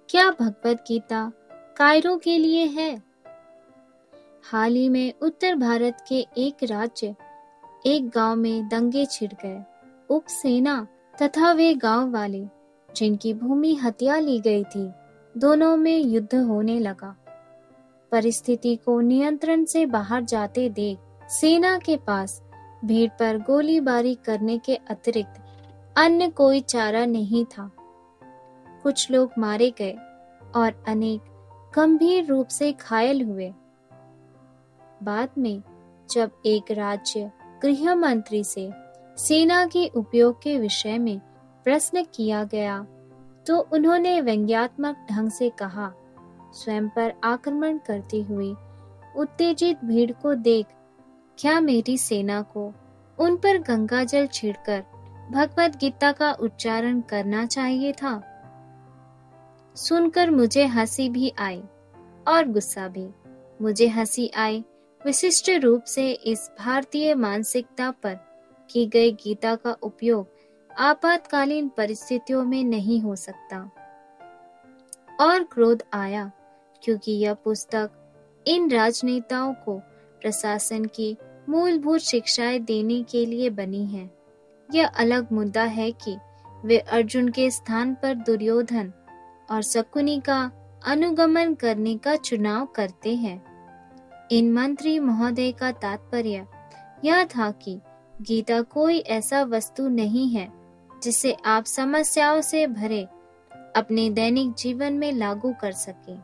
क्या भगवत गीता कायरों के लिए है? हाल ही में उत्तर भारत के एक गांव में दंगे छिड़ गए। उपसेना तथा वे गांव वाले जिनकी भूमि हत्या ली गई थी, दोनों में युद्ध होने लगा। परिस्थिति को नियंत्रण से बाहर जाते देख सेना के पास भीड़ पर गोलीबारी करने के अतिरिक्त अन्य कोई चारा नहीं था। कुछ लोग मारे गए और अनेक गंभीर रूप से घायल हुए। बाद में जब एक राज्य गृह मंत्री से सेना के उपयोग के विषय में प्रश्न किया गया तो उन्होंने व्यंग्यात्मक ढंग से कहा, स्वयं पर आक्रमण करती हुई उत्तेजित भीड़ को देख क्या मेरी सेना को उन पर गंगाजल छिड़कर भगवत गीता का उच्चारण करना चाहिए था? सुनकर मुझे हंसी भी आई और गुस्सा भी। मुझे हंसी आई विशिष्ट रूप से इस भारतीय मानसिकता पर की गई गीता का उपयोग आपातकालीन परिस्थितियों में नहीं हो सकता, और क्रोध आया क्योंकि यह पुस्तक इन राजनेताओं को प्रशासन की मूलभूत शिक्षाएं देने के लिए बनी है। यह अलग मुद्दा है कि वे अर्जुन के स्थान पर दुर्योधन और शकुनी का अनुगमन करने का चुनाव करते हैं। इन मंत्री महोदय का तात्पर्य यह था कि गीता कोई ऐसा वस्तु नहीं है जिसे आप समस्याओं से भरे अपने दैनिक जीवन में लागू कर सके।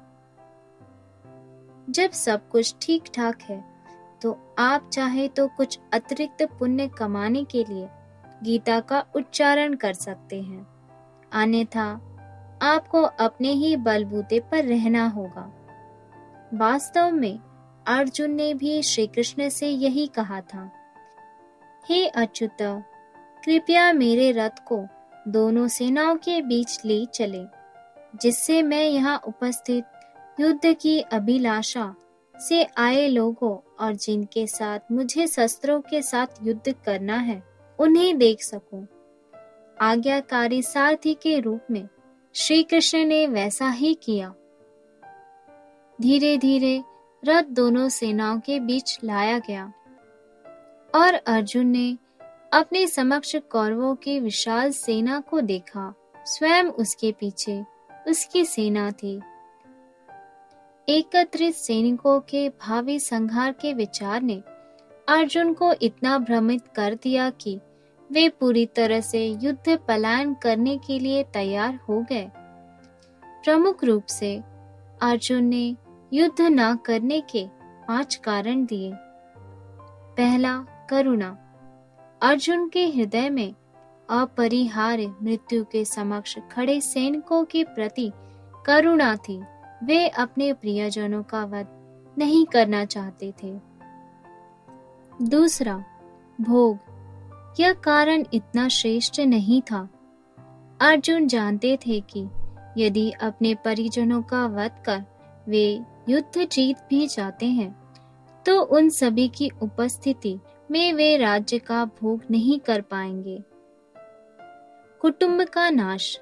जब सब कुछ ठीक ठाक है तो आप चाहे तो कुछ अतिरिक्त पुण्य कमाने के लिए गीता का उच्चारण कर सकते हैं, अन्यथा आपको अपने ही बलबूते पर रहना होगा। वास्तव में अर्जुन ने भी श्री कृष्ण से यही कहा था, हे अच्युत, कृपया मेरे रथ को दोनों सेनाओं के बीच ले चले, जिससे मैं यहाँ उपस्थित युद्ध की अभिलाषा से आए लोगों और जिनके साथ मुझे शस्त्रों के साथ युद्ध करना है उन्हें देख सकूं। आज्ञाकारी सारथी के रूप में श्री कृष्ण ने वैसा ही किया। धीरे धीरे रथ दोनों सेनाओं के बीच लाया गया और अर्जुन ने अपने समक्ष कौरवों की विशाल सेना को देखा। स्वयं उसके पीछे उसकी सेना थी। एकत्रित सैनिकों के भावी संहार के विचार ने अर्जुन को इतना भ्रमित कर दिया कि वे पूरी तरह से युद्ध पलायन करने के लिए तैयार हो गए। प्रमुख रूप से अर्जुन ने युद्ध न करने के 5 कारण दिए। पहला, करुणा। अर्जुन के हृदय में अपरिहार्य मृत्यु के समक्ष खड़े सैनिकों के प्रति करुणा थी। वे अपने प्रियजनों का वध नहीं करना चाहते थे। दूसरा, भोग। यह कारण इतना श्रेष्ठ नहीं था। अर्जुन जानते थे कि यदि अपने परिजनों का वध कर वे युद्ध जीत भी जाते हैं तो उन सभी की उपस्थिति में वे राज्य का भोग नहीं कर पाएंगे। कुटुंब का नाश।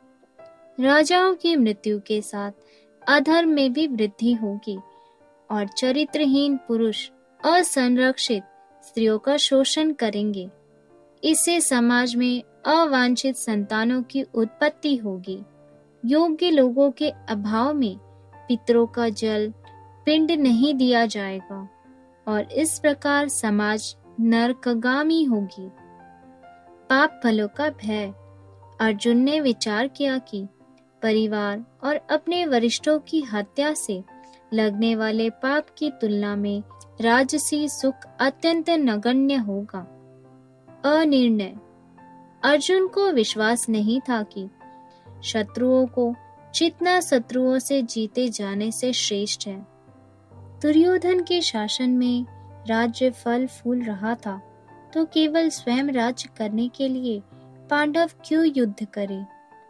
राजाओं की मृत्यु के साथ अधर्म में भी वृद्धि होगी और चरित्रहीन पुरुष असंरक्षित स्त्रियों का शोषण करेंगे। इससे समाज में अवांछित संतानों की उत्पत्ति होगी। योग्य लोगों के अभाव में पितरों का जल पिंड नहीं दिया जाएगा और इस प्रकार समाज नरकगामी होगी। पाप फलों का भय। अर्जुन ने विचार किया कि परिवार और अपने वरिष्ठों की हत्या से लगने वाले पाप की तुलना में राजसी सुख अत्यंत नगण्य होगा। अनिर्णय। अर्जुन को विश्वास नहीं था कि शत्रुओं को जितना शत्रुओं से जीते जाने से श्रेष्ठ है। दुर्योधन के शासन में राज्य फल फूल रहा था तो केवल स्वयं राज्य करने के लिए पांडव क्यों युद्ध करें?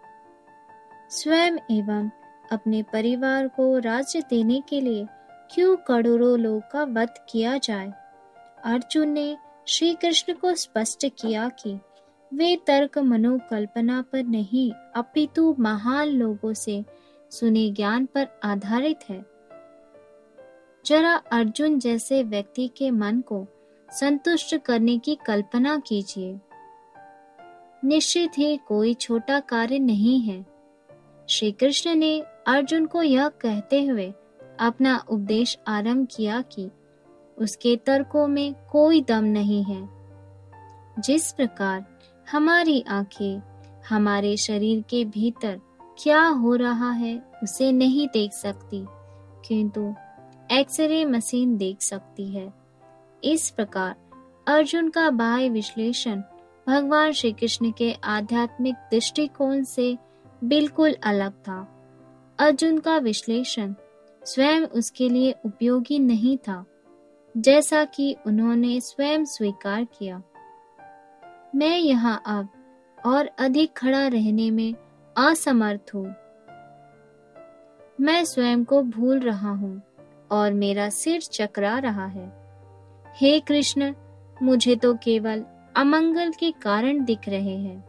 स्वयं एवं अपने परिवार को राज्य देने के लिए क्यों करोड़ों लोग का वध किया जाए? अर्जुन ने श्री कृष्ण को स्पष्ट किया कि वे तर्क मनोकल्पना पर नहीं अपितु महान लोगों से सुने ज्ञान पर आधारित है। जरा अर्जुन जैसे व्यक्ति के मन को संतुष्ट करने की कल्पना कीजिए। निश्चित ही कोई छोटा कार्य नहीं है। श्री कृष्ण ने अर्जुन को यह कहते हुए अपना उपदेश आरंभ किया कि उसके तर्कों में कोई दम नहीं है। जिस प्रकार हमारी आंखें हमारे शरीर के भीतर क्या हो रहा है उसे नहीं देख सकती, किंतु एक्सरे मशीन देख सकती है, इस प्रकार अर्जुन का बाह्य विश्लेषण भगवान श्री कृष्ण के आध्यात्मिक दृष्टिकोण से बिल्कुल अलग था। अर्जुन का विश्लेषण स्वयं उसके लिए उपयोगी नहीं था, जैसा कि उन्होंने स्वयं स्वीकार किया। मैं यहाँ अब और अधिक खड़ा रहने में असमर्थ हूँ। मैं स्वयं को भूल रहा हूँ और मेरा सिर चकरा रहा है। हे कृष्ण, मुझे तो केवल अमंगल के कारण दिख रहे हैं।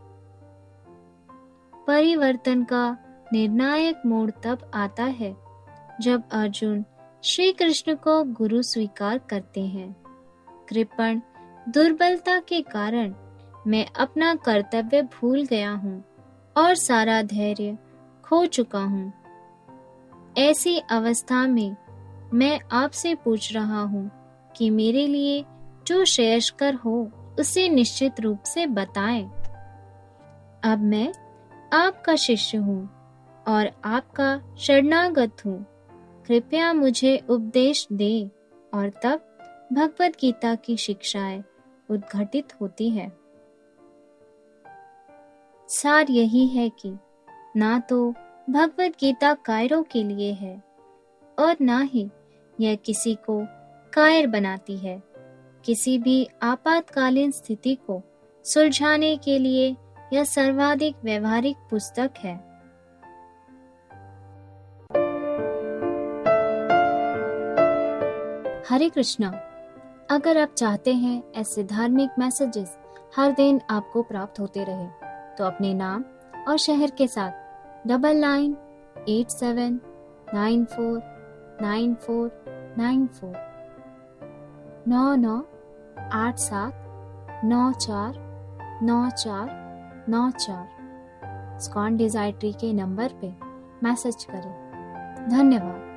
परिवर्तन का निर्णायक मोड़ तब आता है जब अर्जुन श्री कृष्ण को गुरु स्वीकार करते हैं। कृपण दुर्बलता के कारण मैं अपना कर्तव्य भूल गया हूँ और सारा धैर्य खो चुका हूँ। ऐसी अवस्था में मैं आपसे पूछ रहा हूँ कि मेरे लिए जो श्रेयस्कर हो उसे निश्चित रूप से बताएं। अब मैं आपका शिष्य हूँ और आपका शरणागत हूँ। कृपया मुझे उपदेश दे। और तब भगवत गीता की शिक्षाएं उद्घटित होती है। सार यही है कि ना तो भगवत गीता कायरों के लिए है और ना ही यह किसी को कायर बनाती है। किसी भी आपातकालीन स्थिति को सुलझाने के लिए यह सर्वाधिक व्यवहारिक पुस्तक है। हरे कृष्णा। अगर आप चाहते हैं ऐसे धार्मिक मैसेजेस हर दिन आपको प्राप्त होते रहे तो अपने नाम और शहर के साथ 9987949494 9987949494 स्कॉन डिजायट्री के नंबर पे मैसेज करें। धन्यवाद।